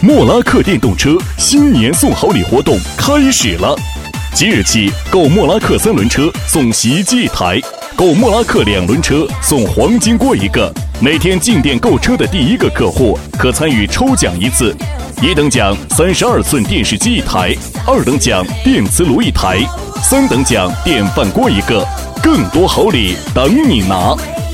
莫拉克电动车新年送好礼活动开始了！即日起，购莫拉克3轮车送洗衣机1台，购莫拉克2轮车送黄金锅1个。每天进店购车的第1个客户可参与抽奖1次，1等奖32寸电视机1台，2等奖电磁炉1台，3等奖电饭锅1个，更多好礼等你拿！